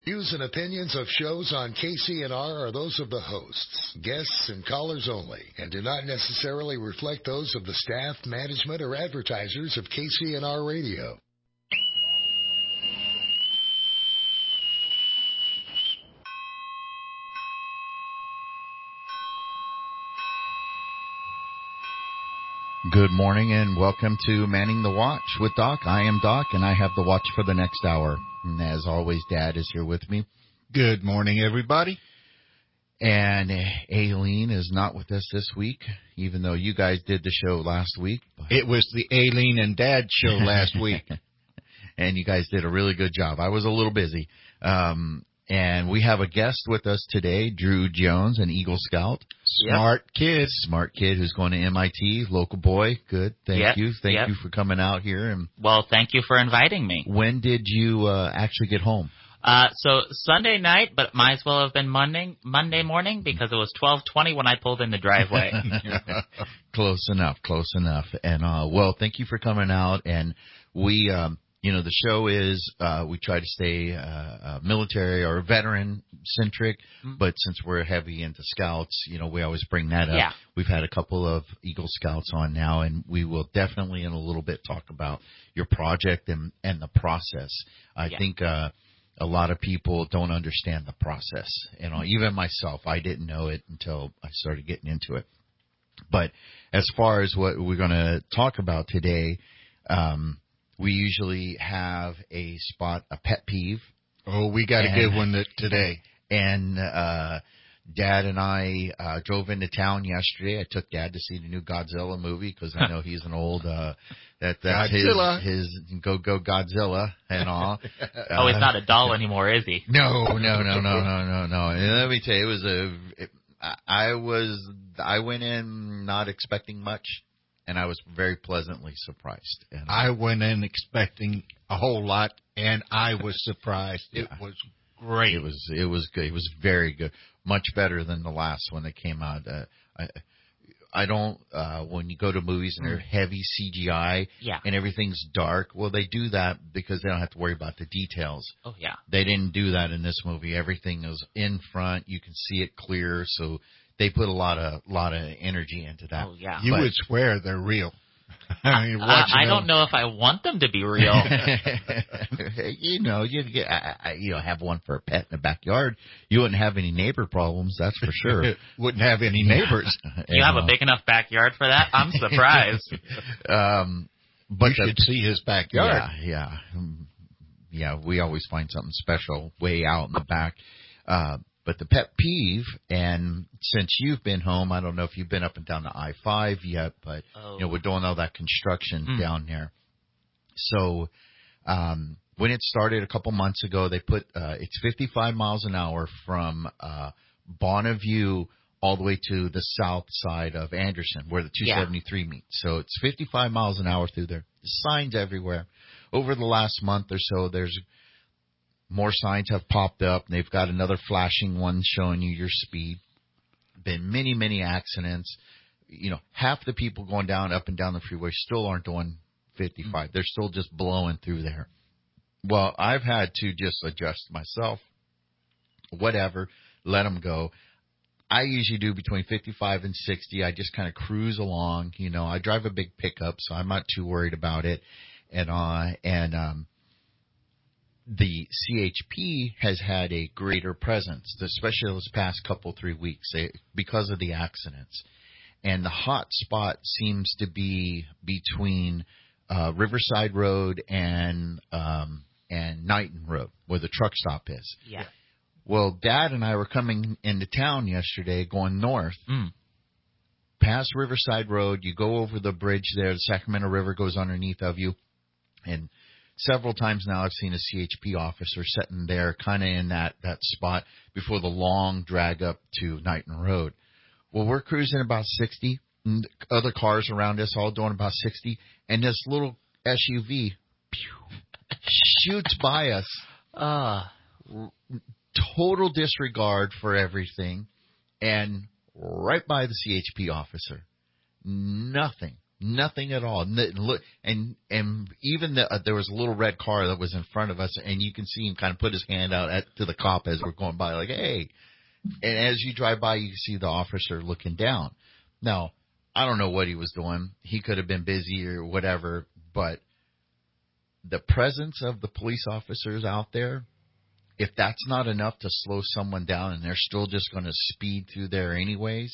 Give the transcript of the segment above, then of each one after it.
Views and opinions of shows on KCNR are those of the hosts, guests, and callers only, and do not necessarily reflect those of the staff, management, or advertisers of KCNR Radio. Good morning and welcome to Manning the Watch with Doc. I am Doc and I have the watch for the next hour. And as always, Dad is here with me. Good morning, everybody. And Aileen is not with us this week, even though you guys did the show last week. It was the Aileen and Dad show last week. And you guys did a really good job. I was a little busy. And we have a guest with us today, Drew Jones, an Eagle Scout. Smart kid who's going to MIT, local boy. Good. Thank you. Thank you for coming out here. And well, thank you for inviting me. When did you actually get home? So Sunday night, but might as well have been Monday morning because it was 12:20 when I pulled in the driveway. Close enough. And, well, thank you for coming out. And we, the show is, we try to stay, military or veteran centric, but since we're heavy into scouts, we always bring that up. Yeah. We've had a couple of Eagle Scouts on now, and we will definitely in a little bit talk about your project and the process. I think, a lot of people don't understand the process. Even myself, I didn't know it until I started getting into it. But as far as what we're going to talk about today, we usually have a pet peeve. Oh, we got a good one today. And Dad and I drove into town yesterday. I took Dad to see the new Godzilla movie because I know he's an old that's Godzilla. his go Godzilla and all. Oh, he's not a doll anymore, is he? No. And let me tell you, I went in not expecting much. And I was very pleasantly surprised. And I went in expecting a whole lot, and I was surprised. Yeah. It was great. It was good. It was very good. Much better than the last one that came out. I don't when you go to movies and they're heavy CGI and everything's dark. Well, they do that because they don't have to worry about the details. Oh yeah. They didn't do that in this movie. Everything is in front. You can see it clear. So they put a lot of energy into that. Oh yeah. You would swear they're real. I don't know if I want them to be real. You have one for a pet in the backyard. You wouldn't have any neighbor problems, that's for sure. Wouldn't have any neighbors. You have a big enough backyard for that? I'm surprised. But you should see his backyard. Yeah, we always find something special way out in the back. But the pet peeve, and since you've been home, I don't know if you've been up and down the I-5 yet, but we're doing all that construction down there. So when it started a couple months ago, they put it's 55 miles an hour from Bonneview all the way to the south side of Anderson, where the 273 meets. So it's 55 miles an hour through there. Signs everywhere. Over the last month or so, there's more signs have popped up. They've got another flashing one showing you your speed. Been many, many accidents. Half the people going up and down the freeway still aren't doing 55. They're still just blowing through there. Well, I've had to just adjust myself. Whatever. Let them go. I usually do between 55 and 60. I just kind of cruise along. I drive a big pickup, so I'm not too worried about it. The CHP has had a greater presence, especially this past 3 weeks, because of the accidents. And the hot spot seems to be between Riverside Road and Knighton Road, where the truck stop is. Yeah. Well, Dad and I were coming into town yesterday going north. Past Riverside Road, you go over the bridge there, the Sacramento River goes underneath of you, and several times now I've seen a CHP officer sitting there kind of in that spot before the long drag up to Knighton Road. Well, we're cruising about 60, and other cars around us all doing about 60, and this little SUV shoots by us. Total disregard for everything, and right by the CHP officer. Nothing Nothing at all. Look, and even there was a little red car that was in front of us, and you can see him kind of put his hand out to the cop as we're going by, like, hey. And as you drive by, you can see the officer looking down. Now, I don't know what he was doing. He could have been busy or whatever, but the presence of the police officers out there, if that's not enough to slow someone down and they're still just going to speed through there anyways,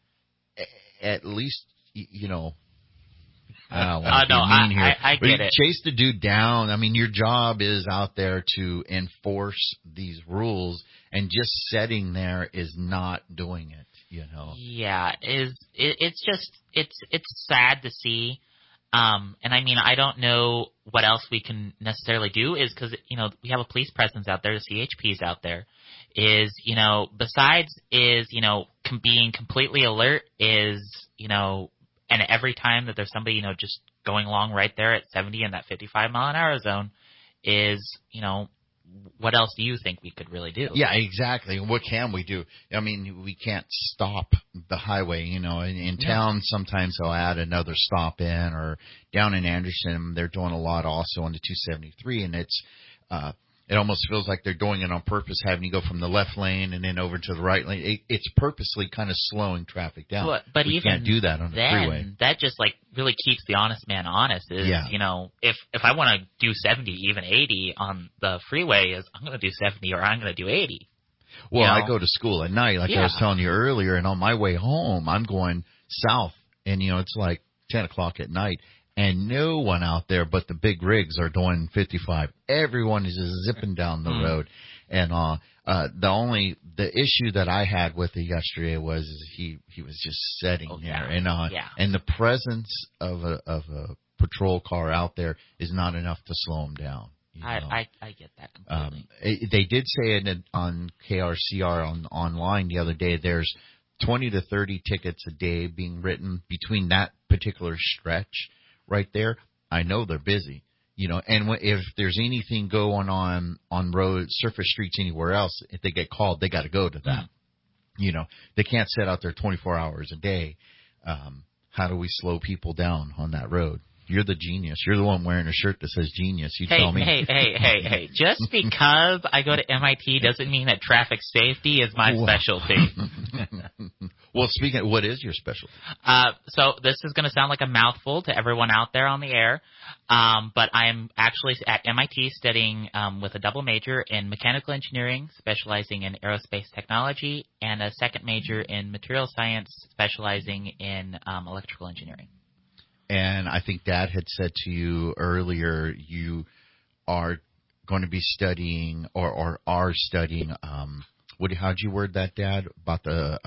at least, you know, I don't want to be mean here. I get it. Chase the dude down. I mean, your job is out there to enforce these rules, and just sitting there is not doing it, you know. Yeah, it's just it's sad to see. And I mean, I don't know what else we can necessarily do, is because, you know, we have a police presence out there, the CHP's out there, is, you know, besides is, you know, being completely alert is, you know, and every time that there's somebody, you know, just going along right there at 70 in that 55-mile-an-hour zone is, you know, what else do you think we could really do? Yeah, exactly. What can we do? I mean, we can't stop the highway. You know, in town, sometimes they'll add another stop in, or down in Anderson, they're doing a lot also on the 273, and it's it almost feels like they're doing it on purpose, having you go from the left lane and then over to the right lane. It's purposely kind of slowing traffic down. But we even can't do that on the freeway. That just like really keeps the honest man honest. Is, you know, if I want to do 70, even 80 on the freeway, is I'm going to do 70 or I'm going to do 80. Well, you know? I go to school at night, like I was telling you earlier, and on my way home, I'm going south, and, you know, it's like 10 o'clock at night. And no one out there but the big rigs are doing 55. Everyone is just zipping down the road. And the issue that I had with it yesterday was he was just sitting there. And the presence of a patrol car out there is not enough to slow him down. You know? I get that completely. They did say it on KRCR online the other day, there's 20 to 30 tickets a day being written between that particular stretch. Right there, I know they're busy, you know, and if there's anything going on road, surface streets anywhere else, if they get called, they got to go to that. You know, they can't sit out there 24 hours a day. How do we slow people down on that road? You're the genius. You're the one wearing a shirt that says genius. You tell me. Hey. Just because I go to MIT doesn't mean that traffic safety is my specialty. Well, speaking of, what is your specialty? So this is going to sound like a mouthful to everyone out there on the air, but I'm actually at MIT studying with a double major in mechanical engineering, specializing in aerospace technology, and a second major in material science, specializing in electrical engineering. And I think Dad had said to you earlier, you are going to be studying or are studying. How'd you word that, Dad? About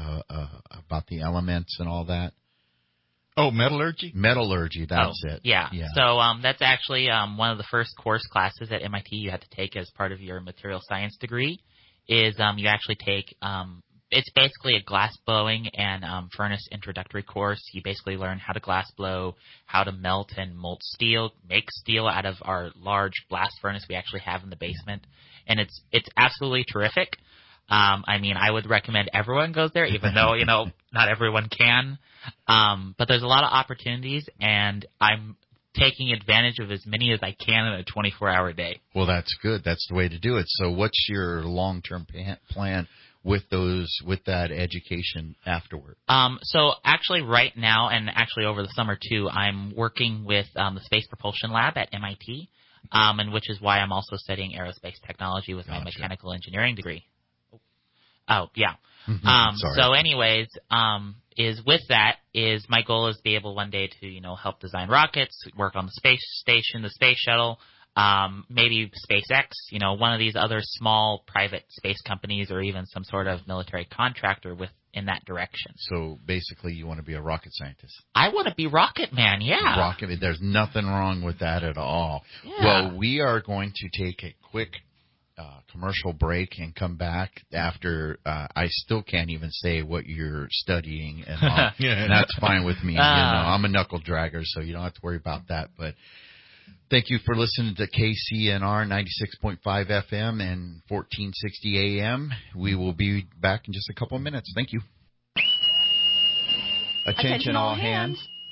the elements and all that. Oh, metallurgy. Metallurgy. That's it. Yeah. So that's actually one of the first course classes at MIT you have to take as part of your material science degree. Is you actually take it's basically a glass blowing and furnace introductory course. You basically learn how to glass blow, how to melt and mold steel, make steel out of our large blast furnace we actually have in the basement, and it's absolutely terrific. I mean, I would recommend everyone goes there, even though, you know, not everyone can. But there's a lot of opportunities, and I'm taking advantage of as many as I can in a 24-hour day. Well, that's good. That's the way to do it. So what's your long-term plan with that education afterward? So actually right now, and actually over the summer too, I'm working with the Space Propulsion Lab at MIT, and which is why I'm also studying aerospace technology with my mechanical engineering degree. Oh, yeah. So anyways, is with that is my goal is to be able one day to, you know, help design rockets, work on the space station, the space shuttle, maybe SpaceX, you know, one of these other small private space companies, or even some sort of military contractor in that direction. So basically you want to be a rocket scientist. I want to be Rocket Man, yeah. There's nothing wrong with that at all. Yeah. Well, we are going to take a quick commercial break and come back after. I still can't even say what you're studying, and that's fine with me. You know, I'm a knuckle dragger, so you don't have to worry about that. But thank you for listening to KCNR 96.5 FM and 1460 AM. We will be back in just a couple of minutes. Thank you. Attention all hands.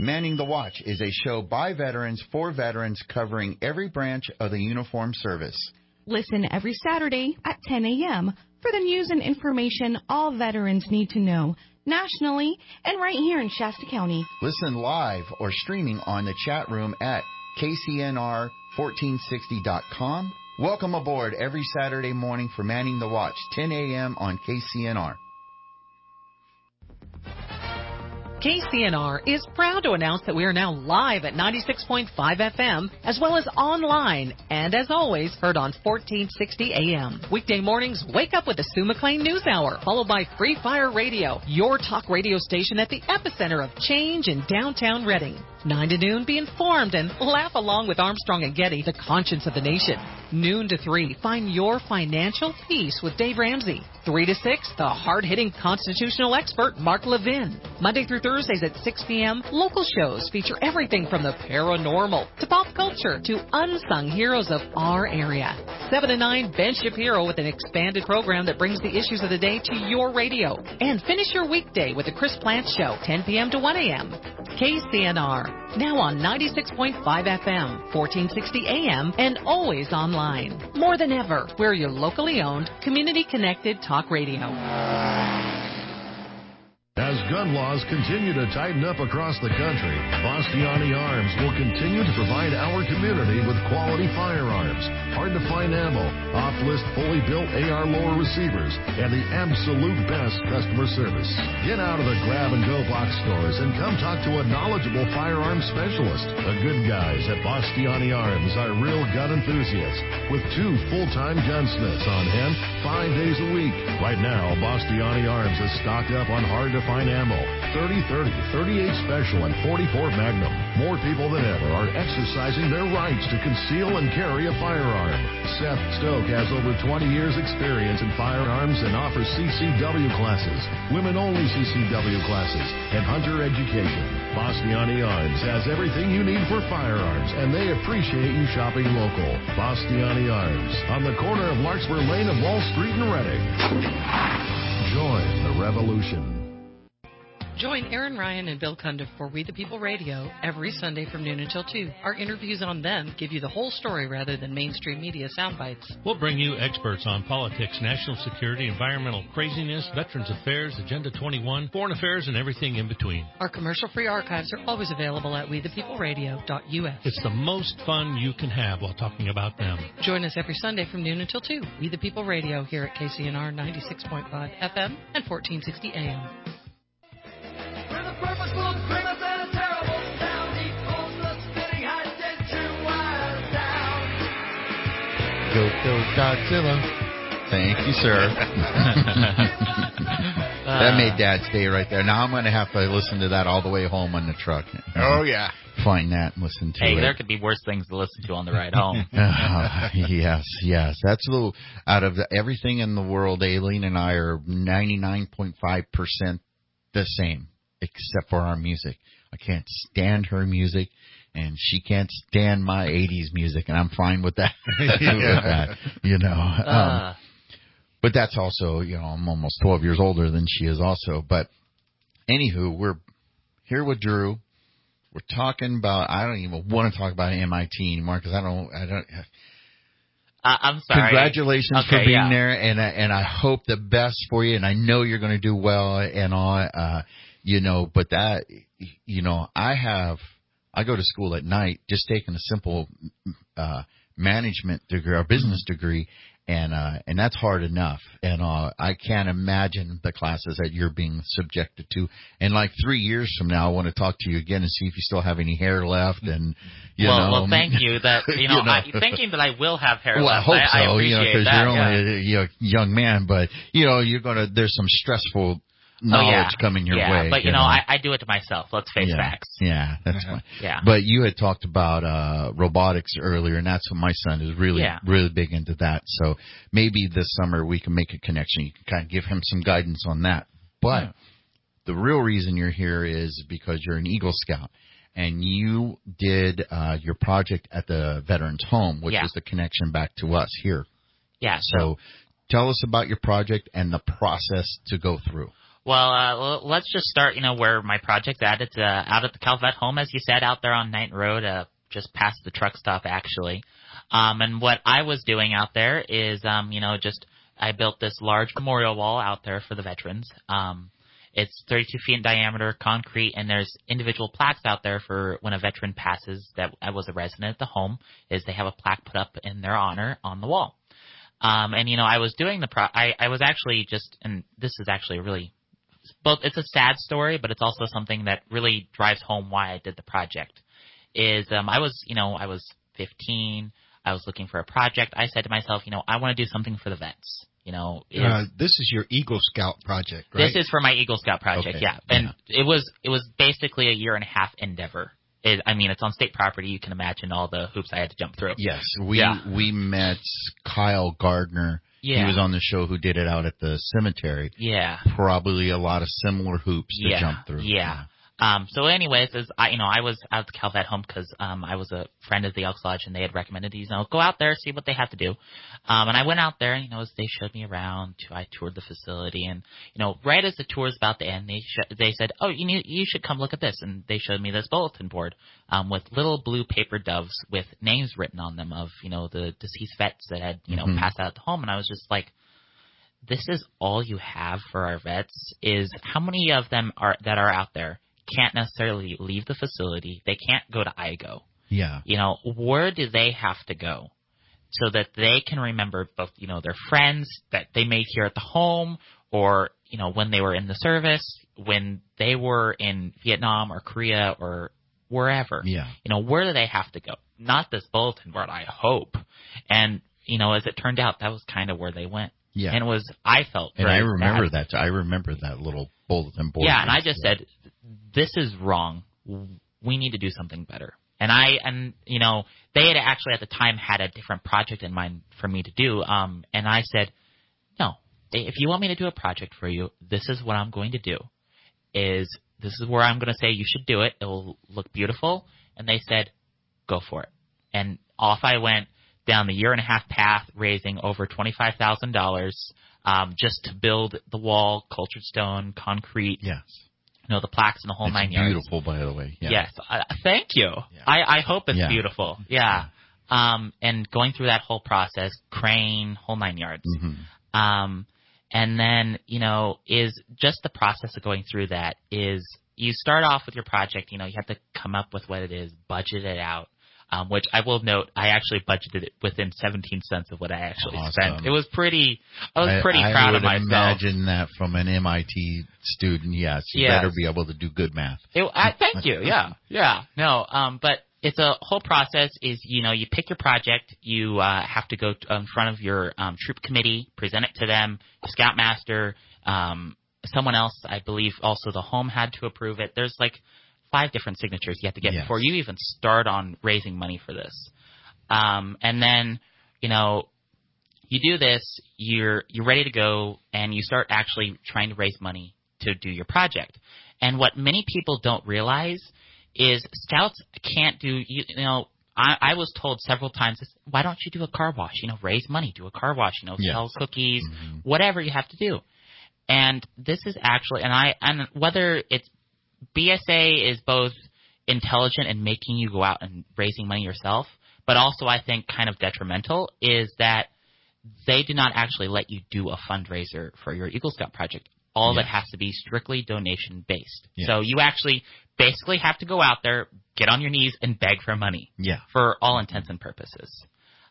Manning the Watch is a show by veterans for veterans covering every branch of the uniformed service. Listen every Saturday at 10 a.m. for the news and information all veterans need to know, nationally and right here in Shasta County. Listen live or streaming on the chat room at KCNR1460.com. Welcome aboard every Saturday morning for Manning the Watch, 10 a.m. on KCNR. KCNR is proud to announce that we are now live at 96.5 FM, as well as online, and as always, heard on 1460 AM. Weekday mornings, wake up with the Sue McLean News Hour, followed by Free Fire Radio, your talk radio station at the epicenter of change in downtown Reading. 9 to noon, be informed and laugh along with Armstrong and Getty, the conscience of the nation. Noon to 3, find your financial peace with Dave Ramsey. 3 to 6, the hard-hitting constitutional expert, Mark Levin. Monday through Thursdays at 6 p.m., local shows feature everything from the paranormal to pop culture to unsung heroes of our area. 7 to 9, Ben Shapiro with an expanded program that brings the issues of the day to your radio. And finish your weekday with the Chris Plant Show, 10 p.m. to 1 a.m. KCNR, now on 96.5 FM, 1460 AM, and always online. More than ever, we're your locally owned, community-connected talk radio. As gun laws continue to tighten up across the country, Bastiani Arms will continue to provide our community with quality firearms, hard-to-find ammo, off-list fully built AR lower receivers, and the absolute best customer service. Get out of the grab-and-go box stores and come talk to a knowledgeable firearms specialist. The good guys at Bastiani Arms are real gun enthusiasts with 2 full-time gunsmiths on hand 5 days a week. Right now, Bastiani Arms is stocked up on hard-to-find ammo, 30-30, 38 Special, and 44 Magnum. More people than ever are exercising their rights to conceal and carry a firearm. Seth Stoke has over 20 years experience in firearms and offers CCW classes, women-only CCW classes, and hunter education. Bastiani Arms has everything you need for firearms, and they appreciate you shopping local. Bastiani Arms, on the corner of Larkspur Lane and Wall Street in Reading. Join the revolution. Join Aaron Ryan and Bill Cundiff for We the People Radio every Sunday from noon until 2. Our interviews on them give you the whole story rather than mainstream media sound bites. We'll bring you experts on politics, national security, environmental craziness, Veterans Affairs, Agenda 21, foreign affairs, and everything in between. Our commercial-free archives are always available at wethepeopleradio.us. It's the most fun you can have while talking about them. Join us every Sunday from noon until 2. We the People Radio here at KCNR 96.5 FM and 1460 AM. Go Godzilla. Thank you, sir. That made Dad stay right there. Now I'm going to have to listen to that all the way home on the truck. Oh, yeah. Find that and listen to it. Hey, there could be worse things to listen to on the ride home. Yes. That's a little, out of everything in the world, Aileen and I are 99.5% the same, except for our music. I can't stand her music, and she can't stand my 80s music, and I'm fine with that. But that's also, I'm almost 12 years older than she is also. But anywho, we're here with Drew. We're talking about, I don't even want to talk about MIT anymore because I don't. I'm sorry. Congratulations for being there, and I hope the best for you, and I know you're going to do well and all. But that, I go to school at night, just taking a simple management degree or business degree, and that's hard enough. And I can't imagine the classes that you're being subjected to. And like 3 years from now, I want to talk to you again and see if you still have any hair left. And well, thank you. That thinking that I will have hair left. I hope so. I appreciate because that. You're only a young man, but there's some stressful knowledge coming your way. But I do it to myself. Let's face facts. Yeah, that's fine. Yeah. But you had talked about robotics earlier, and that's what my son is really big into that. So maybe this summer we can make a connection. You can kind of give him some guidance on that. But the real reason you're here is because you're an Eagle Scout, and you did your project at the Veterans Home, which is the connection back to us here. Yeah. So tell us about your project and the process to go through. Let's just start, where my project's at. It's out at the Calvet home, as you said, out there on Knighton Road, just past the truck stop, actually. And what I was doing out there is, I built this large memorial wall out there for the veterans. It's 32 feet in diameter, concrete, and there's individual plaques out there for when a veteran passes that was a resident at the home, is they have a plaque put up in their honor on the wall. I was doing I was actually and this is actually really, it's a sad story, but it's also something that really drives home why I did the project. I was 15. I was looking for a project. I said to myself, I want to do something for the vets. This is your Eagle Scout project, right? This is for my Eagle Scout project, okay. yeah. And it was basically a 1.5-year endeavor. It's on state property. You can imagine all the hoops I had to jump through. Yes, we met Kyle Gardner. Yeah. He was on the show who did it out at the cemetery. Yeah. Probably a lot of similar hoops to jump through. Yeah. So anyways, I was out at the Calvet home because I was a friend of the Elks Lodge, and they had recommended these. Go out there, see what they have to do. And I went out there, and as they showed me around, I toured the facility, and right as the tour was about to end, they said, "Oh, you should come look at this." And they showed me this bulletin board with little blue paper doves with names written on them of the deceased vets that had passed out at the home, and I was just like, this is all you have for our vets? Is how many of them that are out there can't necessarily leave the facility? They can't go to IGO. Yeah. Where do they have to go so that they can remember both, their friends that they made here at the home, or, when they were in the service, when they were in Vietnam or Korea or wherever. Yeah. Where do they have to go? Not this bulletin board, I hope. And, as it turned out, that was kind of where they went. Yeah. And I felt very I remember bad. that. I remember that little bulletin board. Yeah, and I just said, this is wrong. We need to do something better. And they had actually at the time had a different project in mind for me to do. And I said, no, if you want me to do a project for you, this is what I'm going to do. This is where I'm going to say you should do it. It will look beautiful. And they said, go for it. And off I went down the 1.5-year path, raising over $25,000 just to build the wall, cultured stone, concrete. Yes. The plaques and the whole it's 9 yards. Beautiful, by the way. Yeah. Yes. Thank you. Yeah. I hope it's beautiful. Yeah. And going through that whole process, crane, whole 9 yards. Mm-hmm. And then, is just the process of going through that is you start off with your project, you have to come up with what it is, budget it out. Which I will note, I actually budgeted it within 17 cents of what I actually spent. It was I was pretty proud of myself. I would imagine that from an MIT student, yes. You better be able to do good math. Thank you, yeah. Yeah, no, but it's a whole process is, you pick your project, you have to go in front of your troop committee, present it to them, scoutmaster, someone else, I believe also the home had to approve it. There's 5 different signatures you have to get before you even start on raising money for this. And then, you do this, you're ready to go, and you start actually trying to raise money to do your project. And what many people don't realize is scouts can't do, I was told several times, why don't you do a car wash? Raise money, do a car wash, sell cookies, whatever you have to do. And this is actually, and whether it's BSA is both intelligent in making you go out and raising money yourself, but also I think kind of detrimental is that they do not actually let you do a fundraiser for your Eagle Scout project. All of it has to be strictly donation based. Yeah. So you actually basically have to go out there, get on your knees, and beg for money. Yeah. For all intents and purposes.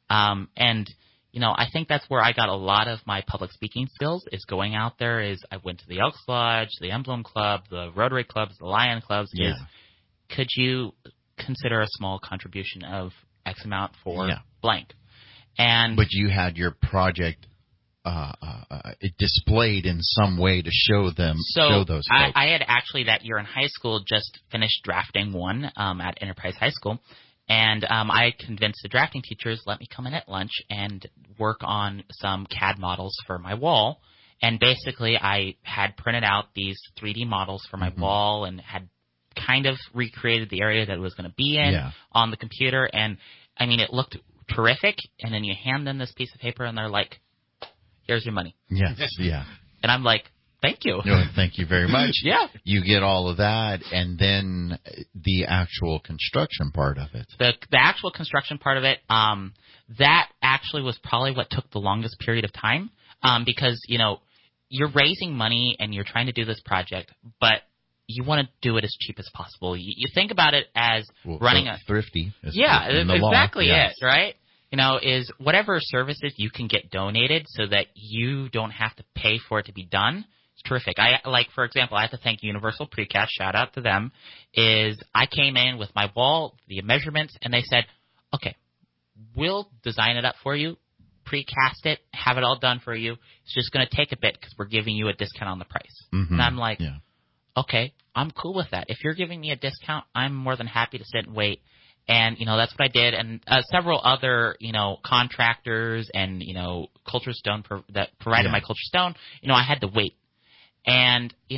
I think that's where I got a lot of my public speaking skills is going out there is I went to the Elks Lodge, the Emblem Club, the Rotary Clubs, the Lion Clubs. Yeah. Could you consider a small contribution of X amount for blank? But you had your project displayed in some way to show them, show those folks. I had actually that year in high school just finished drafting one at Enterprise High School. And I convinced the drafting teachers, let me come in at lunch and work on some CAD models for my wall. And basically I had printed out these 3D models for my wall and had kind of recreated the area that it was going to be in on the computer. And, it looked terrific. And then you hand them this piece of paper and they're like, here's your money. Yes, yeah. And I'm like, Thank you. No, thank you very much. Yeah. You get all of that, and then the actual construction part of it. The actual construction part of it, that actually was probably what took the longest period of time, because, you're raising money and you're trying to do this project, but you want to do it as cheap as possible. You think about it as running a thrifty. Exactly yes. it, right? Is whatever services you can get donated so that you don't have to pay for it to be done. It's terrific. For example, I have to thank Universal Precast. Shout out to them. I came in with my wall, the measurements, and they said, okay, we'll design it up for you, precast it, have it all done for you. It's just going to take a bit because we're giving you a discount on the price. Mm-hmm. And I'm like, okay, I'm cool with that. If you're giving me a discount, I'm more than happy to sit and wait. And, that's what I did. And several other, contractors and, Culture Stone that provided my Culture Stone, I had to wait. And, you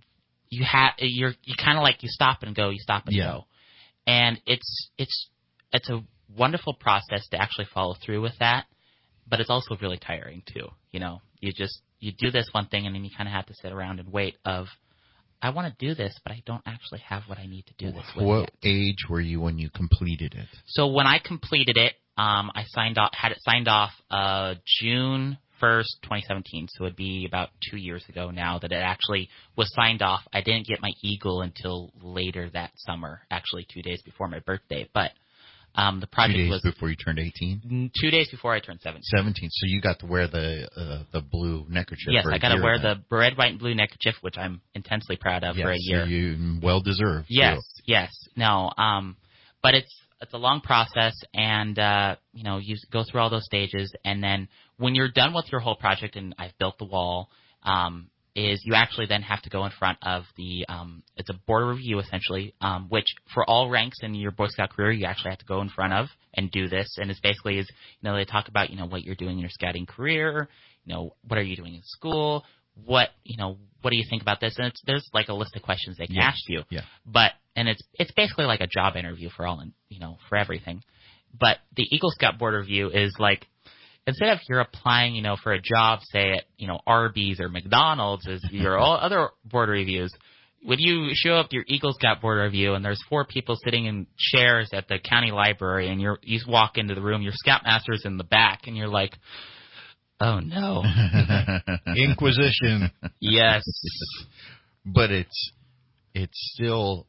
kind of you stop and go, go. And it's a wonderful process to actually follow through with that. But it's also really tiring too. You do this one thing and then you kind of have to sit around and wait I want to do this, but I don't actually have what I need to do this with. What age were you when you completed it? So when I completed it, I had it signed off June 1st, 2017. So it'd be about 2 years ago now that it actually was signed off. I didn't get my Eagle until later that summer, actually 2 days before my birthday. But the project 2 days was before you turned 18? 2 days before I turned 17. 17. So you got to wear the blue neckerchief. Yes, for a I got to year wear then. the red, white, and blue neckerchief, which I'm intensely proud of for a year. You well deserved. Yes, too. yes. No, but it's a long process, and you go through all those stages, and then when you're done with your whole project, and I've built the wall, is you actually then have to go in front of the it's a board review essentially, which for all ranks in your Boy Scout career you actually have to go in front of and do this. And it's basically they talk about what you're doing in your scouting career, what are you doing in school, what do you think about this, and there's like a list of questions they can ask you. Yeah. But it's basically like a job interview for all for everything. But the Eagle Scout board review is like, instead of you're applying, for a job, say at, Arby's or McDonald's as your all other board reviews, when you show up to your Eagle Scout board review and there's 4 people sitting in chairs at the county library and you walk into the room, your Scoutmaster's in the back and you're like, oh no. Inquisition. Yes. But it's still...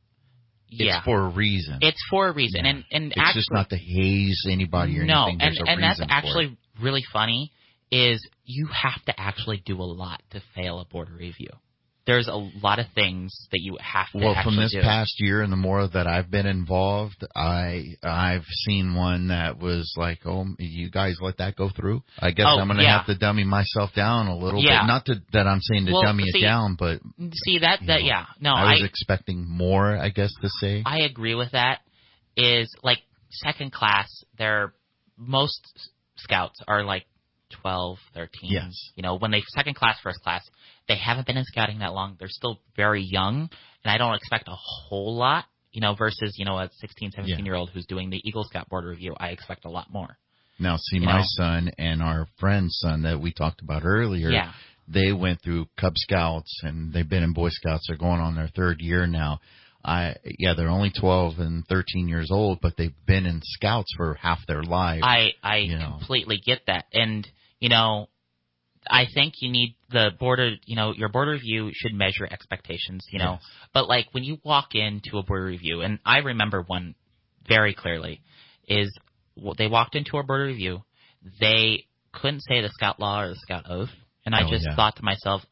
It's for a reason. It's for a reason, Yeah. and it's actually, just not to haze anybody or no, anything. There's and a that's reason actually really funny. Is you have to actually do a lot to fail a board review. There's a lot of things that you have to. Well, from this do. past year and the more that I've been involved, I've seen one that was like, oh, you guys let that go through? I guess I'm going to have to dummy myself down a little bit. Not that I'm saying to dummy it down, but No, I was expecting more, I guess to say. I agree with that. Is like second class. Most scouts are like 12, 13. Yes. When they second class, first class, they haven't been in scouting that long. They're still very young, and I don't expect a whole lot, versus, a 16, 17-year-old who's doing the Eagle Scout board review. I expect a lot more. Now, see, my son and our friend's son that we talked about earlier, they went through Cub Scouts, and they've been in Boy Scouts. They're going on their 3rd year now. They're only 12 and 13 years old, but they've been in Scouts for half their lives. I completely get that. And, I think you need the your board review should measure expectations, But like when you walk into a board review, and I remember one very clearly, is they walked into a board review, they couldn't say the Scout Law or the Scout Oath, and I just thought to myself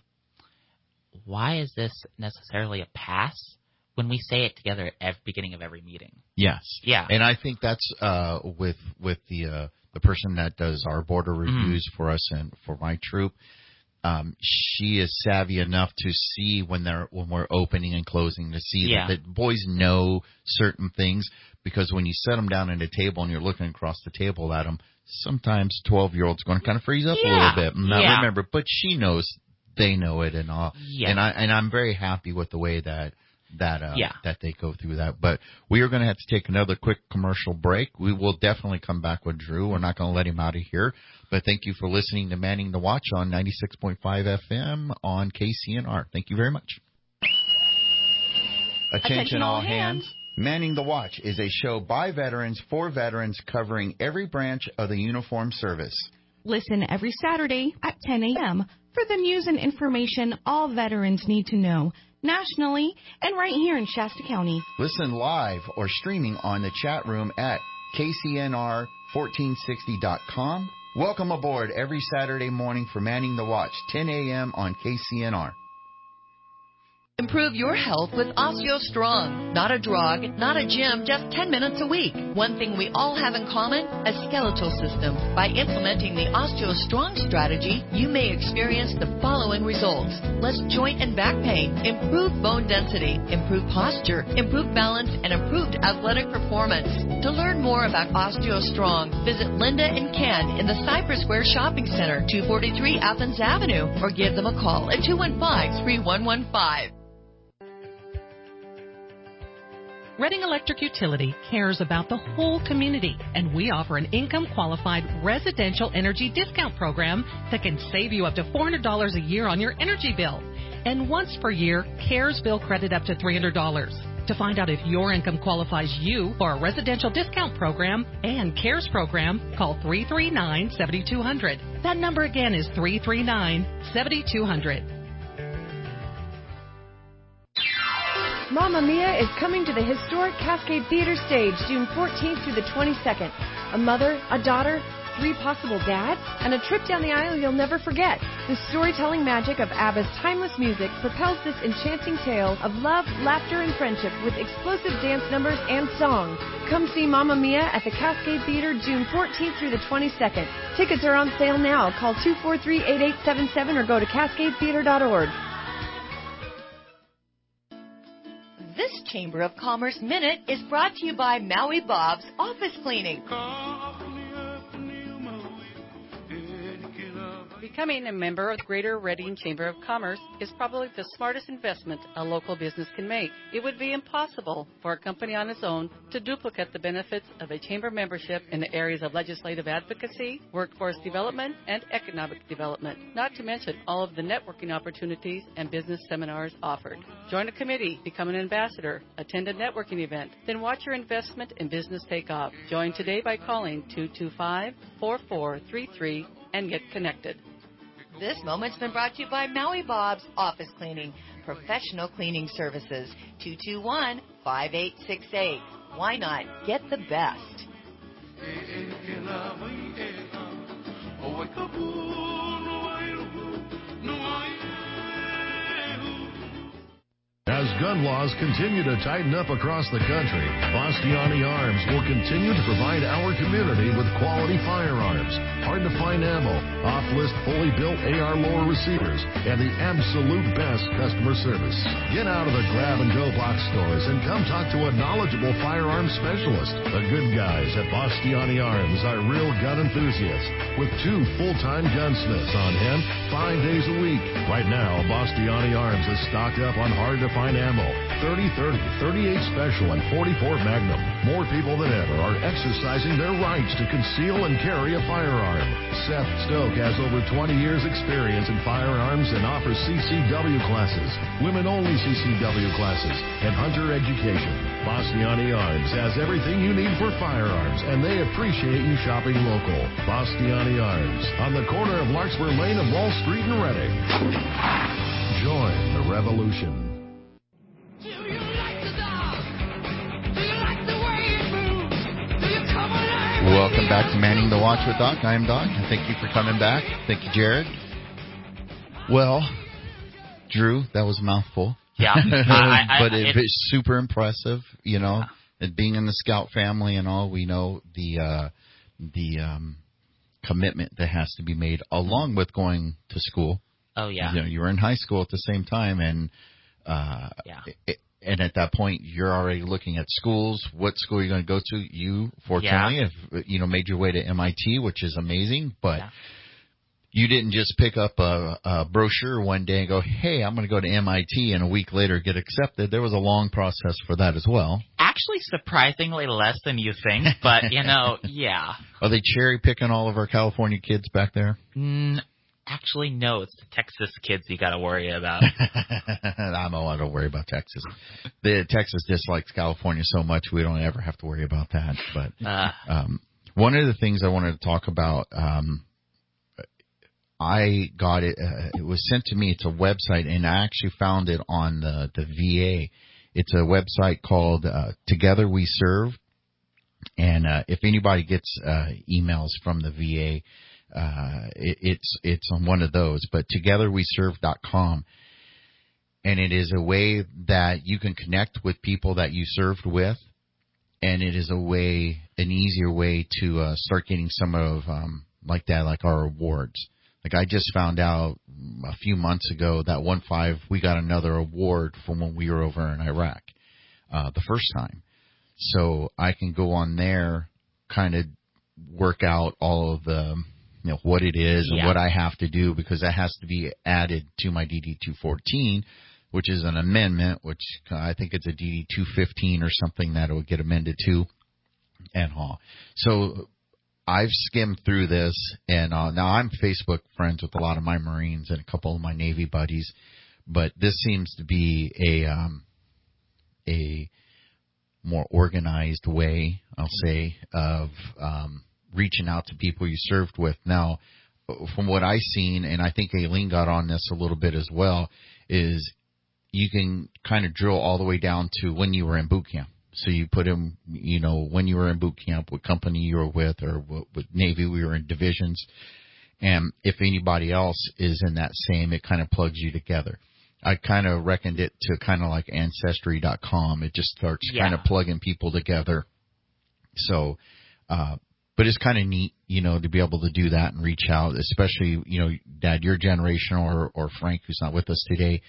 why is this necessarily a pass when we say it together at the beginning of every meeting? Yes. Yeah. And I think that's with the person that does our border reviews for us and for my troop. She is savvy enough to see when we're opening and closing, to see that boys know certain things, because when you set them down at a table and you're looking across the table at them, sometimes 12-year-old's going to kind of freeze up a little bit and not remember, but she knows they know it and all. Yeah. And I'm very happy with the way that they go through that. But we are going to have to take another quick commercial break. We will definitely come back with Drew. We're not going to let him out of here. But thank you for listening to Manning the Watch on 96.5 FM on KCNR. Thank you very much. Attention all hands. Manning the Watch is a show by veterans for veterans covering every branch of the uniformed service. Listen every Saturday at 10 a.m. for the news and information all veterans need to know, nationally and right here in Shasta County. Listen live or streaming on the chat room at KCNR1460.com. Welcome aboard every Saturday morning for Manning the Watch, 10 a.m. on KCNR. Improve your health with OsteoStrong. Not a drug, not a gym, just 10 minutes a week. One thing we all have in common, a skeletal system. By implementing the OsteoStrong strategy, you may experience the following results: less joint and back pain, improved bone density, improved posture, improved balance, and improved athletic performance. To learn more about OsteoStrong, visit Linda and Ken in the Cypress Square Shopping Center, 243 Athens Avenue, or give them a call at 215-3115. Reading Electric Utility cares about the whole community, and we offer an income-qualified residential energy discount program that can save you up to $400 a year on your energy bill. And once per year, CARES bill credit up to $300. To find out if your income qualifies you for a residential discount program and CARES program, call 339-7200. That number again is 339-7200. Mamma Mia is coming to the historic Cascade Theater stage June 14th through the 22nd. A mother, a daughter, 3 possible dads, and a trip down the aisle you'll never forget. The storytelling magic of ABBA's timeless music propels this enchanting tale of love, laughter, and friendship with explosive dance numbers and song. Come see Mamma Mia at the Cascade Theater June 14th through the 22nd. Tickets are on sale now. Call 243-8877 or go to cascadetheater.org. This Chamber of Commerce Minute is brought to you by Maui Bob's Office Cleaning. Becoming a member of the Greater Reading Chamber of Commerce is probably the smartest investment a local business can make. It would be impossible for a company on its own to duplicate the benefits of a chamber membership in the areas of legislative advocacy, workforce development, and economic development, not to mention all of the networking opportunities and business seminars offered. Join a committee, become an ambassador, attend a networking event, then watch your investment in business take off. Join today by calling 225-4433 and get connected. This moment's been brought to you by Maui Bob's Office Cleaning, professional cleaning services, 221-5868. Why not get the best? As gun laws continue to tighten up across the country, Bastiani Arms will continue to provide our community with quality firearms, hard-to-find ammo, off-list fully built AR lower receivers, and the absolute best customer service. Get out of the grab-and-go box stores and come talk to a knowledgeable firearms specialist. The good guys at Bastiani Arms are real gun enthusiasts with 2 full-time gunsmiths on hand 5 days a week. Right now, Bastiani Arms is stocked up on hard-to-find ammo, 30-30, 38 Special, and 44 Magnum. More people than ever are exercising their rights to conceal and carry a firearm. Seth Stoke has over 20 years experience in firearms and offers CCW classes, women-only CCW classes, and hunter education. Bastiani Arms has everything you need for firearms, and they appreciate you shopping local. Bastiani Arms, on the corner of Larkspur Lane and Wall Street in Reading. Join the revolution. Welcome back to Manning the Watch with Doc. I'm Doc, and thank you for coming back. Thank you, Jared. Well, Drew, that was a mouthful. Yeah. But it's super impressive, you know, and being in the Scout family and all, we know the commitment that has to be made along with going to school. Oh, yeah. You know, you were in high school at the same time, and and at that point, you're already looking at schools. What school are you going to go to? You, fortunately, have made your way to MIT, which is amazing. But You didn't just pick up a brochure one day and go, hey, I'm going to go to MIT, and a week later get accepted. There was a long process for that as well. Actually, surprisingly less than you think, but, yeah. Are they cherry-picking all of our California kids back there? Actually, no. It's the Texas kids you got to worry about. I don't worry about Texas. Texas dislikes California so much we don't ever have to worry about that. But one of the things I wanted to talk about, I got it. It was sent to me. It's a website, and I actually found it on the VA. It's a website called Together We Serve. And if anybody gets emails from the VA, it's on one of those. But togetherweserve.com, and it is a way that you can connect with people that you served with, and it is an easier way to start getting some of like our awards. Like I just found out a few months ago that 1-5 we got another award from when we were over in Iraq the first time. So I can go on there, kind of work out all of the what it is and what I have to do, because that has to be added to my DD-214, which is an amendment, which I think it's a DD-215 or something that it would get amended to, and all. So I've skimmed through this, and now I'm Facebook friends with a lot of my Marines and a couple of my Navy buddies, but this seems to be a more organized way, I'll say, of reaching out to people you served with. Now, from what I've seen, and I think Aileen got on this a little bit as well, is you can kind of drill all the way down to when you were in boot camp. So you put in, when you were in boot camp, what company you were with, or what Navy we were in divisions. And if anybody else is in that same, it kind of plugs you together. I kind of reckoned it to kind of like Ancestry.com. It just starts kind of plugging people together. So, but it's kind of neat, to be able to do that and reach out, especially, Dad, your generation, or Frank, who's not with us today,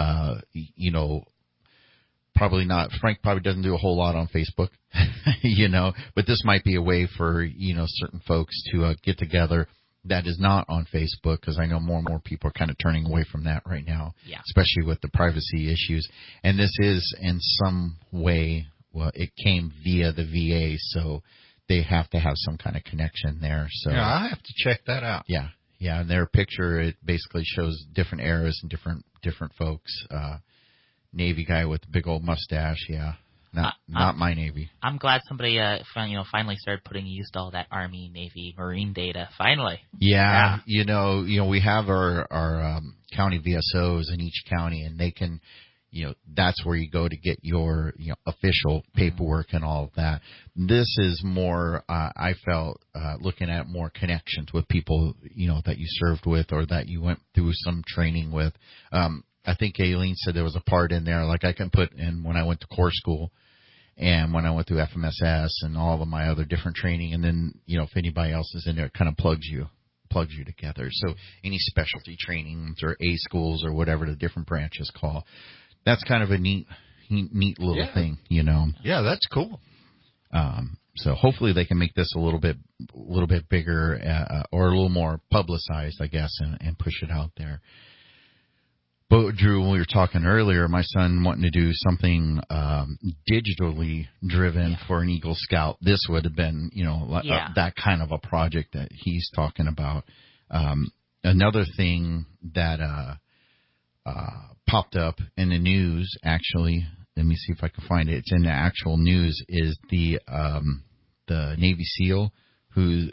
probably not. Frank probably doesn't do a whole lot on Facebook, but this might be a way for, certain folks to get together that is not on Facebook, because I know more and more people are kind of turning away from that right now, especially with the privacy issues. And this is in some way, well, it came via the VA, so they have to have some kind of connection there. So yeah, I have to check that out. Yeah. And their picture, it basically shows different eras and different folks. Navy guy with the big old mustache, not my Navy. I'm glad somebody finally started putting use to all that Army, Navy, Marine data. Finally. Yeah. We have our county VSOs in each county, and they can, that's where you go to get your official paperwork and all of that. This is more, I felt, looking at more connections with people that you served with or that you went through some training with. I think Aileen said there was a part in there, like I can put in when I went to Corps School and when I went through FMSS and all of my other different training. And then, if anybody else is in there, it kind of plugs you together. So any specialty trainings or A schools or whatever the different branches call, that's kind of a neat little thing, Yeah, that's cool. So hopefully they can make this a little bit bigger, or a little more publicized, I guess, and push it out there. But Drew, when we were talking earlier, my son wanting to do something digitally driven for an Eagle Scout. This would have been, that kind of a project that he's talking about. Another thing that popped up in the news, actually, let me see if I can find it. It's in the actual news. Is the Navy SEAL he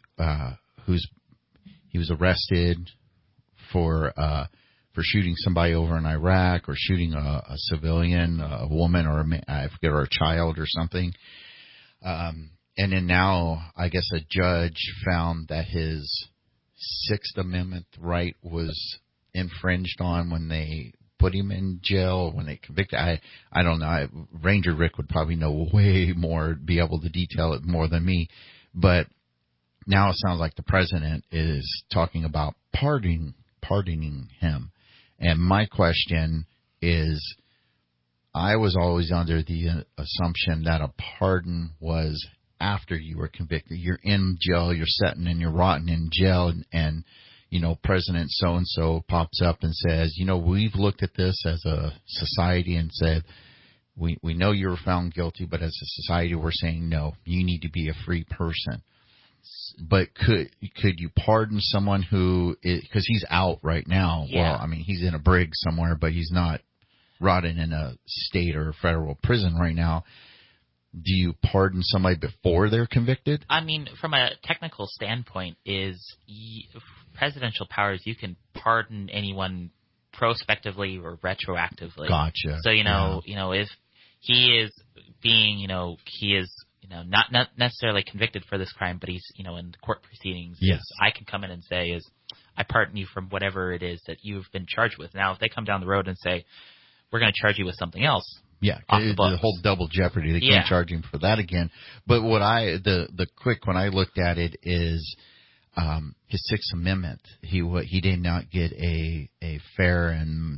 was arrested for shooting somebody over in Iraq, or shooting a civilian, a woman, or I forget, or a child or something. And then now, I guess a judge found that his Sixth Amendment right was infringed on when they put him in jail, when they convicted. I don't know. Ranger Rick would probably know way more, be able to detail it more than me. But now it sounds like the president is talking about pardoning him. And my question is, I was always under the assumption that a pardon was after you were convicted. You're in jail, you're sitting and you're rotting in jail, and President so-and-so pops up and says, we've looked at this as a society and said, we know you were found guilty, but as a society, we're saying, no, you need to be a free person. But could you pardon someone who is, because he's out right now? Yeah. Well, I mean, he's in a brig somewhere, but he's not rotting in a state or federal prison right now. Do you pardon somebody before they're convicted? I mean, from a technical standpoint, presidential powers, you can pardon anyone prospectively or retroactively. Gotcha. So, if he is being, he is, not necessarily convicted for this crime, but he's, in the court proceedings. Yes. I can come in and say I pardon you from whatever it is that you've been charged with. Now, if they come down the road and say, we're going to charge you with something else. Yeah, the whole double jeopardy. They can't charge him for that again. But when I looked at it is his Sixth Amendment. He did not get a fair and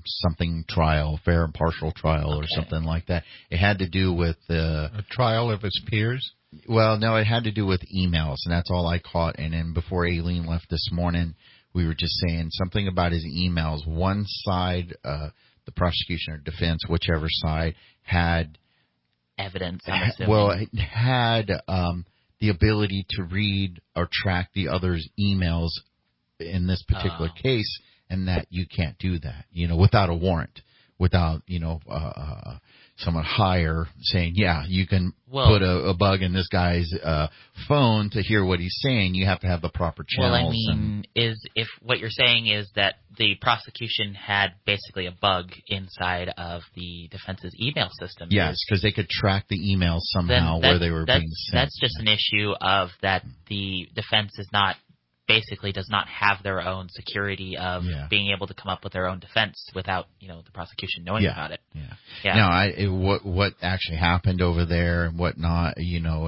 partial trial or something like that. It had to do with a trial of his peers. Well, no, it had to do with emails, and that's all I caught. And then before Aileen left this morning, we were just saying something about his emails. One side, the prosecution or defense, whichever side, had evidence. It had the ability to read or track the other's emails in this particular case, and that you can't do that, without a warrant, without, someone higher saying, you can put a bug in this guy's phone to hear what he's saying. You have to have the proper channels. Well, I mean, if what you're saying is that the prosecution had basically a bug inside of the defense's email system. Yes, because they could track the emails somehow where they were being sent. That's just an issue of that the defense does not have their own security of being able to come up with their own defense without, the prosecution knowing about it. Yeah. Now, what actually happened over there and whatnot,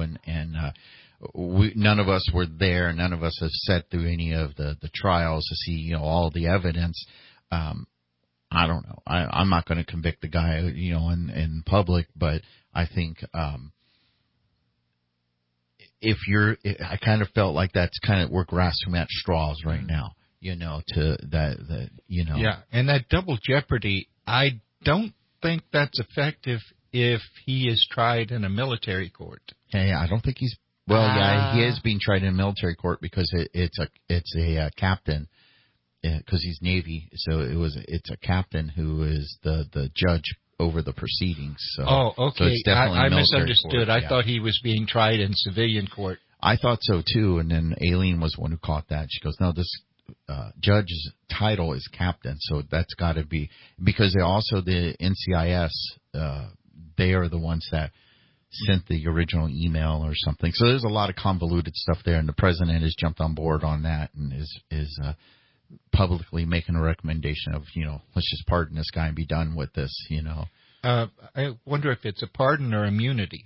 none of us were there. None of us have sat through any of the trials to see, all the evidence. I don't know. I'm not going to convict the guy, in public, but I think, I kind of felt like that's kind of we're grasping at straws right now, to that. Yeah, and that double jeopardy, I don't think that's effective if he is tried in a military court. Yeah, I don't think he's. Well, he is being tried in a military court because it's a captain, because he's Navy, so it's a captain who is the judge over the proceedings. So, okay. So it's definitely I military misunderstood. court. I thought he was being tried in civilian court. I thought so too, and then Aileen was the one who caught that. She goes, "No, this judge's title is captain, so that's got to be because the NCIS, they are the ones that sent the original email or something. So there's a lot of convoluted stuff there, and the president has jumped on board on that and is publicly making a recommendation of, let's just pardon this guy and be done with this, I wonder if it's a pardon or immunity.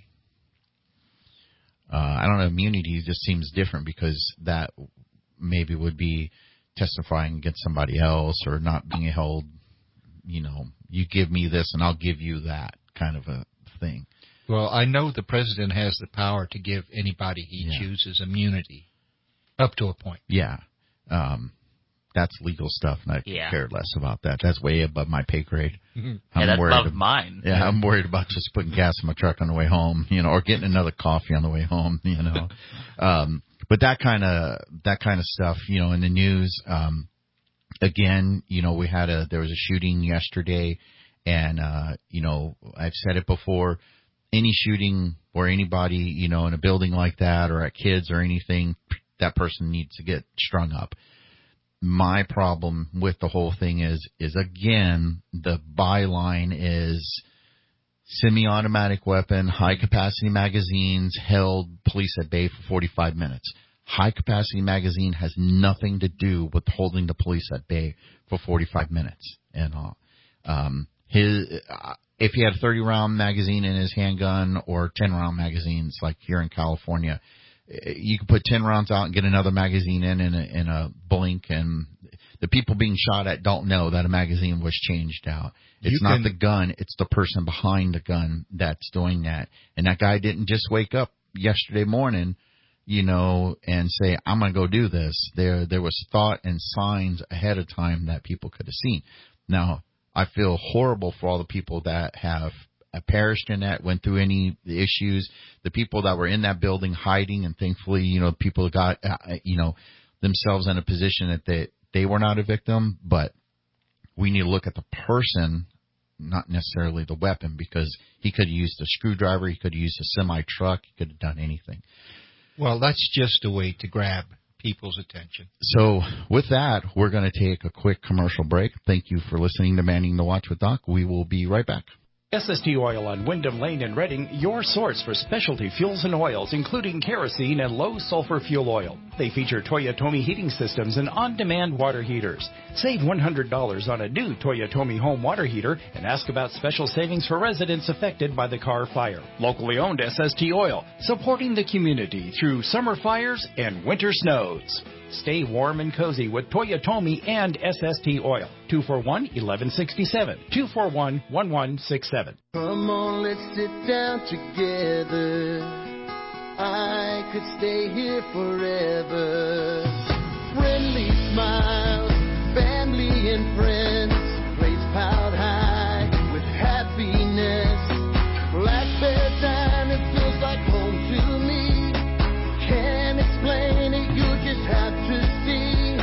I don't know. Immunity just seems different because that maybe would be testifying against somebody else or not being held, you give me this and I'll give you that kind of a thing. Well, I know the president has the power to give anybody he chooses immunity up to a point. Yeah. That's legal stuff, and I care less about that. That's way above my pay grade. Mm-hmm. That's above mine. Yeah, I'm worried about just putting gas in my truck on the way home, or getting another coffee on the way home, But that kind of stuff, in the news. Again, there was a shooting yesterday, and I've said it before. Any shooting or anybody, in a building like that or at kids or anything, that person needs to get strung up. My problem with the whole thing is again, the byline is semi-automatic weapon, high-capacity magazines held police at bay for 45 minutes. High-capacity magazine has nothing to do with holding the police at bay for 45 minutes. And if he had a 30-round magazine in his handgun or 10-round magazines like here in California, you can put 10 rounds out and get another magazine in a blink, and the people being shot at don't know that a magazine was changed out. It's not the gun, it's the person behind the gun that's doing that. And that guy didn't just wake up yesterday morning. and say, I'm going to go do this. There was thought and signs ahead of time that people could have seen. Now, I feel horrible for all the people that have perished in that, went through any issues, the people that were in that building hiding, and thankfully, people got, themselves in a position that they were not a victim, but we need to look at the person, not necessarily the weapon, because he could have used a screwdriver, he could have used a semi-truck, he could have done anything. Well, that's just a way to grab people's attention. So with that, we're going to take a quick commercial break. Thank you for listening to Manning the Watch with Doc. We will be right back. SST Oil on Wyndham Lane in Reading, your source for specialty fuels and oils, including kerosene and low-sulfur fuel oil. They feature Toyotomi heating systems and on-demand water heaters. Save $100 on a new Toyotomi home water heater and ask about special savings for residents affected by the Carr fire. Locally owned SST Oil, supporting the community through summer fires and winter snows. Stay warm and cozy with Toyotomi and SST Oil. 241-1167. 241-1167. Come on, let's sit down together. I could stay here forever. Friendly smiles, family and friends. Place piled high with happiness. Black Bear Diner feels like home to me. Can't explain it, you just have to see.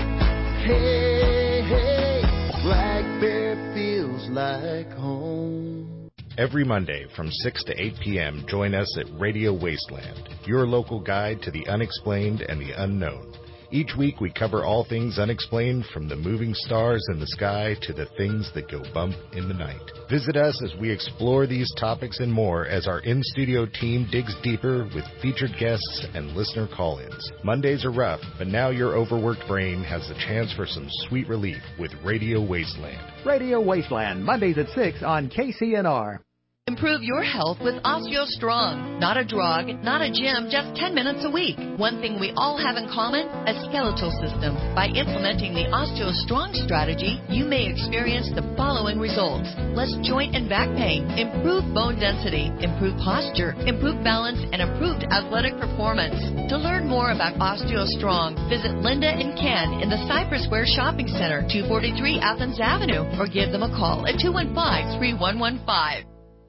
Hey, hey, Black Bear feels like home. Every Monday from 6 to 8 p.m., join us at Radio Wasteland, your local guide to the unexplained and the unknown. Each week we cover all things unexplained, from the moving stars in the sky to the things that go bump in the night. Visit us as we explore these topics and more as our in-studio team digs deeper with featured guests and listener call-ins. Mondays are rough, but now your overworked brain has the chance for some sweet relief with Radio Wasteland. Radio Wasteland, Mondays at 6 on KCNR. Improve your health with OsteoStrong. Not a drug, not a gym, just 10 minutes a week. One thing we all have in common, a skeletal system. By implementing the OsteoStrong strategy, you may experience the following results: less joint and back pain, improved bone density, improved posture, improved balance, and improved athletic performance. To learn more about OsteoStrong, visit Linda and Ken in the Cypress Square Shopping Center, 243 Athens Avenue, or give them a call at 215-3115.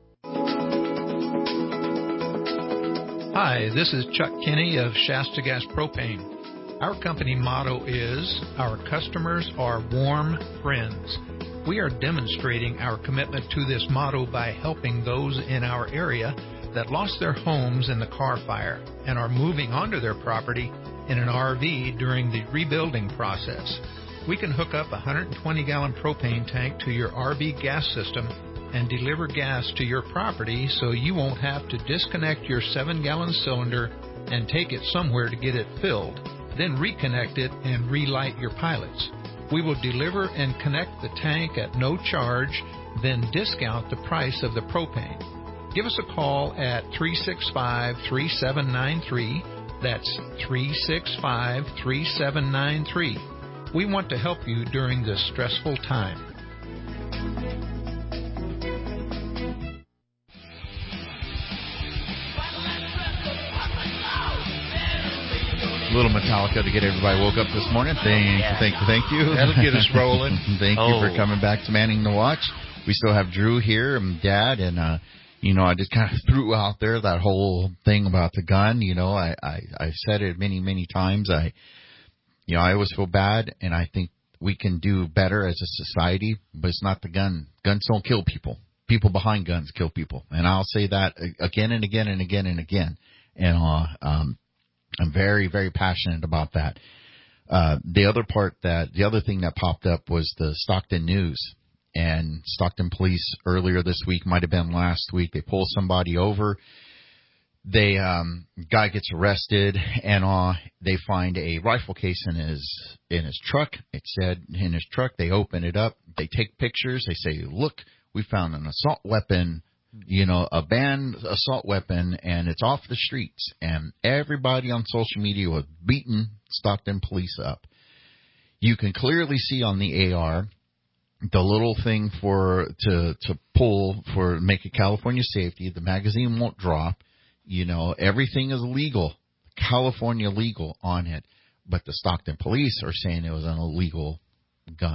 Hi, this is Chuck Kinney of Shasta Gas Propane. Our company motto is, our customers are warm friends. We are demonstrating our commitment to this motto by helping those in our area that lost their homes in the Carr fire and are moving onto their property in an RV during the rebuilding process. We can hook up a 120-gallon propane tank to your RV gas system and deliver gas to your property so you won't have to disconnect your 7-gallon cylinder and take it somewhere to get it filled, then reconnect it and relight your pilots. We will deliver and connect the tank at no charge, then discount the price of the propane. Give us a call at 365-3793. That's 365-3793. We want to help you during this stressful time. A little Metallica to get everybody woke up this morning. Thank you. That'll get us rolling. Thank you for coming back to Manning the Watch. We still have Drew here and Dad, and I just kind of threw out there that whole thing about the gun. I've said it many times. I always feel bad, and I think we can do better as a society, but it's not the gun. Guns don't kill people. People behind guns kill people, and I'll say that again and again and again and again. And I'm very, very passionate about that. The other thing that popped up was the Stockton News, and Stockton police earlier this week, might have been last week, they pull somebody over. Guy gets arrested, and they find a rifle case in his truck. It said in his truck. They open it up. They take pictures. They say, "Look, we found an assault weapon." A banned assault weapon, and it's off the streets. And everybody on social media was beating Stockton police up. You can clearly see on the AR the little thing to pull for make it California safety. The magazine won't drop. Everything is legal. California legal on it, but the Stockton police are saying it was an illegal gun.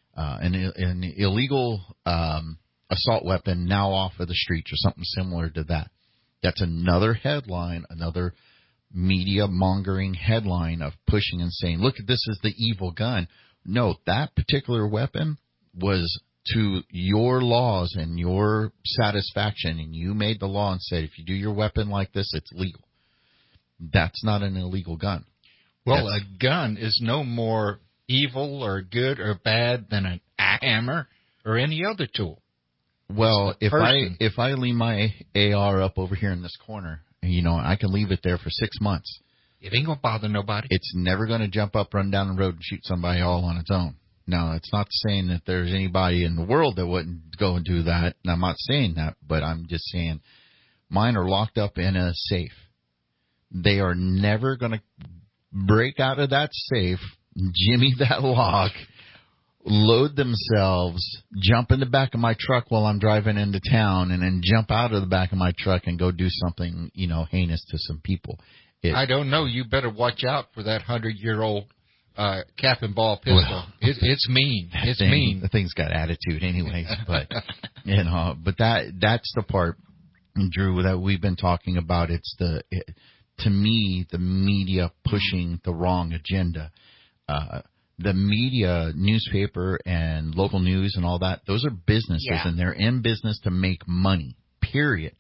An illegal assault weapon now off of the streets or something similar to that. That's another headline, another media mongering headline of pushing and saying, look, this is the evil gun. No, that particular weapon was to your laws and your satisfaction, and you made the law and said, if you do your weapon like this, it's legal. That's not an illegal gun. Well, a gun is no more evil or good or bad than a hammer or any other tool. Well, if I leave my AR up over here in this corner, I can leave it there for 6 months. It ain't going to bother nobody. It's never going to jump up, run down the road, and shoot somebody all on its own. Now, it's not saying that there's anybody in the world that wouldn't go and do that, and I'm not saying that, but I'm just saying mine are locked up in a safe. They are never going to break out of that safe, jimmy that lock, load themselves, jump in the back of my truck while I'm driving into town, and then jump out of the back of my truck and go do something, heinous to some people. I don't know. You better watch out for that 100-year-old cap and ball pistol. Well, it's mean. It's mean. The thing's got attitude anyways, but, but that's the part, Drew, that we've been talking about. It's to me, the media pushing the wrong agenda. The media, newspaper, and local news and all that, those are businesses, and they're in business to make money, period.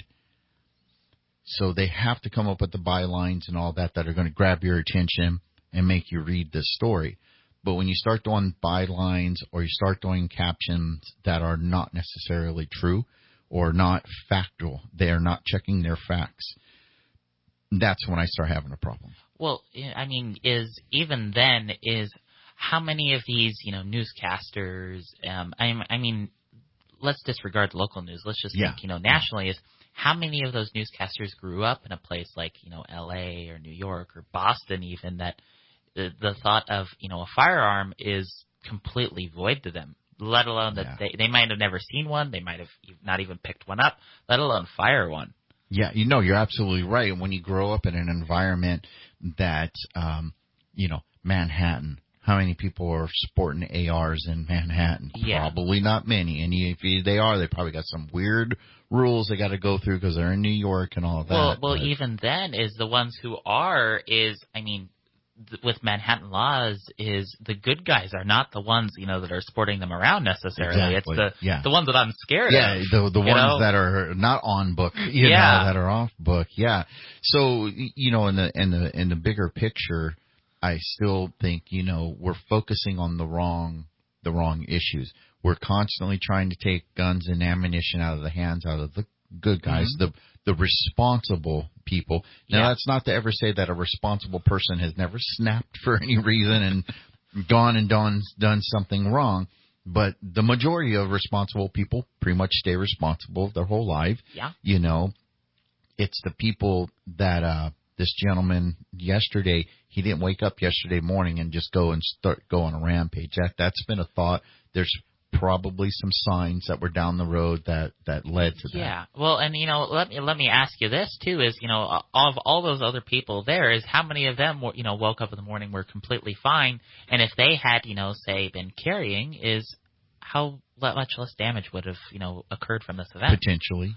So they have to come up with the bylines and all that are going to grab your attention and make you read this story. But when you start doing bylines or you start doing captions that are not necessarily true or not factual, they are not checking their facts, that's when I start having a problem. Well, I mean, how many of these, newscasters, I mean, let's disregard local news. Let's just think, nationally is how many of those newscasters grew up in a place like, L.A. or New York or Boston even, that the thought of, a firearm is completely void to them, let alone that they might have never seen one. They might have not even picked one up, let alone fire one. Yeah, you're absolutely right. When you grow up in an environment that, Manhattan, how many people are sporting ARs in Manhattan? Yeah. Probably not many. And if they are, they probably got some weird rules they got to go through because they're in New York and all of that. Well, even then is the ones who are with Manhattan laws is the good guys are not the ones, that are sporting them around necessarily. Exactly. It's the ones that I'm scared of. Yeah, the ones that are not on book, that are off book. Yeah. So, in the bigger picture, I still think, we're focusing on the wrong issues. We're constantly trying to take guns and ammunition out of the hands out of the good guys, the responsible people. Now, that's not to ever say that a responsible person has never snapped for any reason and gone and done something wrong. But the majority of responsible people pretty much stay responsible their whole life. Yeah. It's the people that this gentleman yesterday, he didn't wake up yesterday morning and just go and go on a rampage. That's been a thought. There's probably some signs that were down the road that led to that. Yeah. Well, and let me ask you this too: is of all those other people there, is how many of them woke up in the morning were completely fine, and if they had say been carrying, is how much less damage would have occurred from this event? Potentially,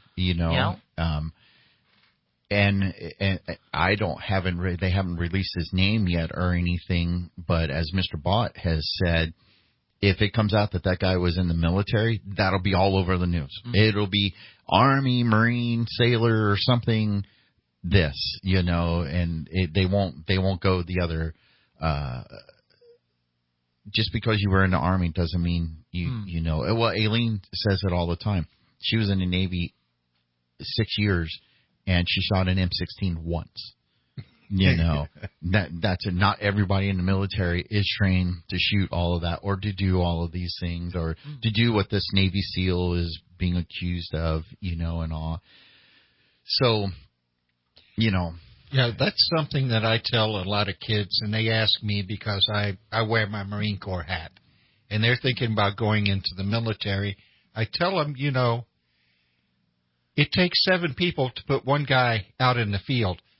And they haven't released his name yet or anything, but as Mr. Bott has said, if it comes out that guy was in the military, that'll be all over the news. Mm-hmm. It'll be Army, Marine, Sailor, or something. And they won't go the other. Just because you were in the Army doesn't mean you know. Well, Aileen says it all the time. She was in the Navy 6 years. And she shot an M16 once. That's it. Not everybody in the military is trained to shoot all of that or to do all of these things or to do what this Navy SEAL is being accused of, and all. So, Yeah, that's something that I tell a lot of kids, and they ask me because I wear my Marine Corps hat, and they're thinking about going into the military. I tell them, it takes 7 people to put one guy out in the field.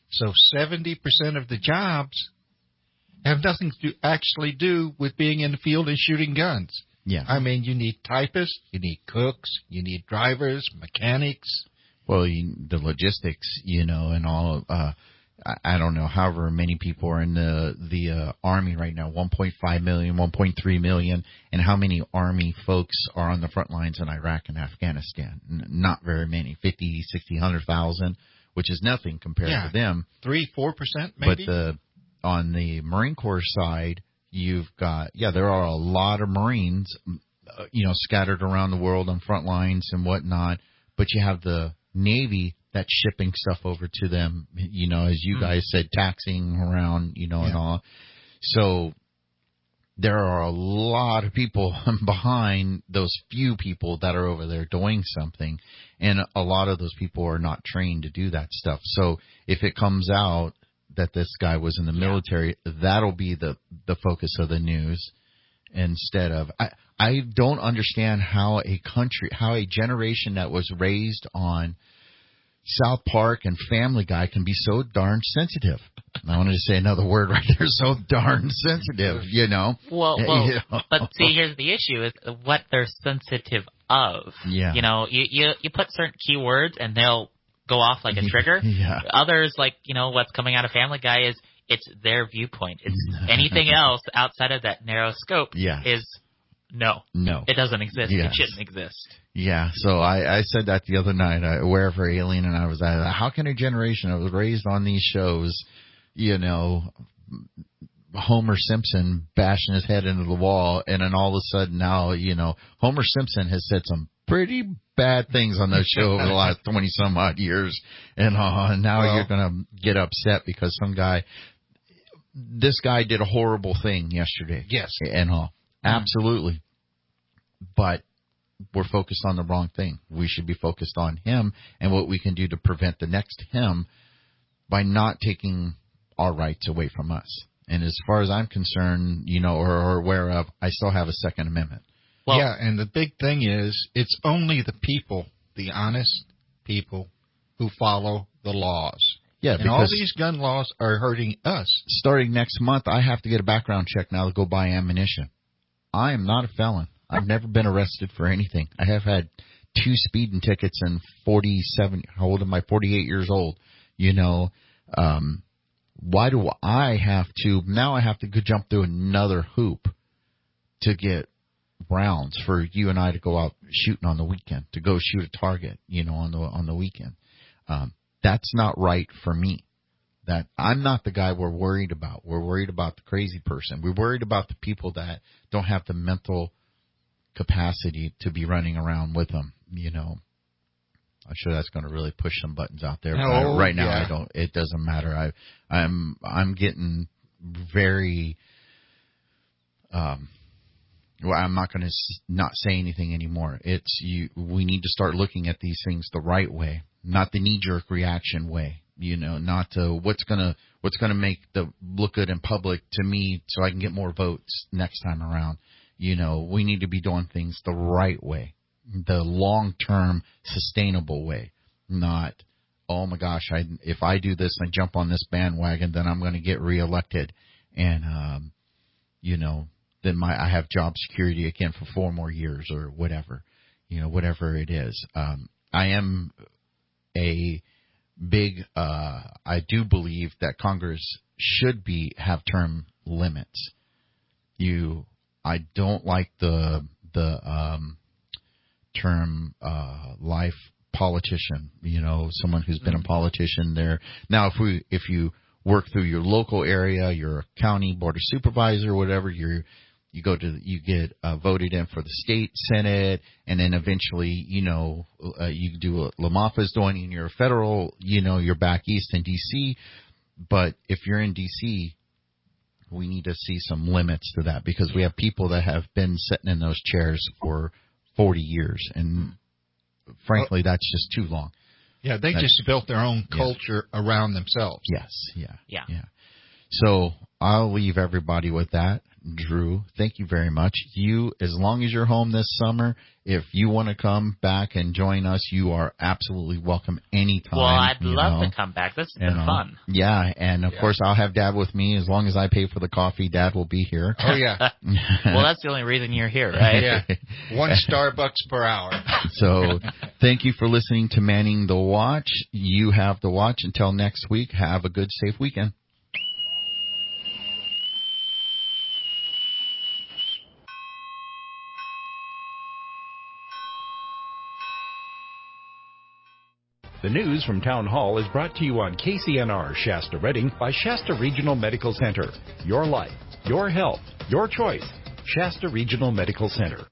So 70% of the jobs have nothing to actually do with being in the field and shooting guns. Yeah. I mean, you need typists, you need cooks, you need drivers, mechanics. Well, the logistics, and all. I don't know. However many people are in the Army right now, 1.5 million, 1.3 million, and how many Army folks are on the front lines in Iraq and Afghanistan? Not very many, 50, 60, 100,000, which is nothing compared to them. 3-4% maybe. But on the Marine Corps side, you've got, there are a lot of Marines, scattered around the world on front lines and whatnot, but you have the Navy that's shipping stuff over to them, as you guys said, taxing around, and all. So there are a lot of people behind those few people that are over there doing something, and a lot of those people are not trained to do that stuff. So if it comes out that this guy was in the military, that'll be the focus of the news instead of I don't understand how a generation that was raised on South Park and Family Guy can be so darn sensitive. I wanted to say another word right there, so darn sensitive, Well, but see, here's the issue is what they're sensitive of. Yeah. You put certain keywords and they'll go off like a trigger. Yeah. Others, like, what's coming out of Family Guy is it's their viewpoint. It's anything else outside of that narrow scope is no. It doesn't exist. Yes. It shouldn't exist. Yeah, so I said that the other night, wherever Aileen and I was at. How can a generation that was raised on these shows, Homer Simpson bashing his head into the wall, and then all of a sudden now, Homer Simpson has said some pretty bad things on that show over the last 20-some-odd years, and now you're going to get upset because this guy did a horrible thing yesterday. Yes. And all. Absolutely. But we're focused on the wrong thing. We should be focused on him and what we can do to prevent the next him by not taking our rights away from us. And as far as I'm concerned, or aware of, I still have a Second Amendment. Well, yeah, and the big thing is it's only the people, the honest people, who follow the laws. Yeah, and all these gun laws are hurting us. Starting next month, I have to get a background check now to go buy ammunition. I am not a felon. I've never been arrested for anything. I have had 2 speeding tickets in 47. How old am I? 48 years old. Why do I have to? Now I have to go jump through another hoop to get rounds for you and I to go out shooting on the weekend, to go shoot a target, on the weekend. That's not right for me. That I'm not the guy we're worried about. We're worried about the crazy person. We're worried about the people that don't have the mental capacity to be running around with them. I'm sure that's going to really push some buttons out there. But right now, I don't. It doesn't matter. I'm getting very. Well, I'm not going to not say anything anymore. We need to start looking at these things the right way, not the knee-jerk reaction way. Not what's gonna make look good in public to me, so I can get more votes next time around. We need to be doing things the right way, the long-term, sustainable way. Not, oh my gosh, if I do this and jump on this bandwagon, then I'm going to get reelected, and then I have job security again for 4 more years or whatever, whatever it is. I am a big. I do believe that Congress should have term limits. I don't like the term life politician. Someone who's been a politician there. Now, if you work through your local area, you're a county board of supervisor, whatever, you get voted in for the state senate, and then eventually, you do what Lamotha's doing, and you're a federal, you're back east in D.C. But if you're in D.C., we need to see some limits to that, because we have people that have been sitting in those chairs for 40 years, and frankly, that's just too long. Yeah, they just built their own culture around themselves. Yes, yeah. So I'll leave everybody with that. Drew, thank you very much. You, as long as you're home this summer, if you want to come back and join us, you are absolutely welcome anytime. Well, I'd love to come back. This has been fun. Yeah, and of course I'll have Dad with me. As long as I pay for the coffee, Dad will be here. Oh, yeah. Well, that's the only reason you're here, right? Yeah. $1 Starbucks per hour. So thank you for listening to Manning the Watch. You have the watch. Until next week, have a good, safe weekend. The news from Town Hall is brought to you on KCNR Shasta Redding by Shasta Regional Medical Center. Your life, your health, your choice. Shasta Regional Medical Center.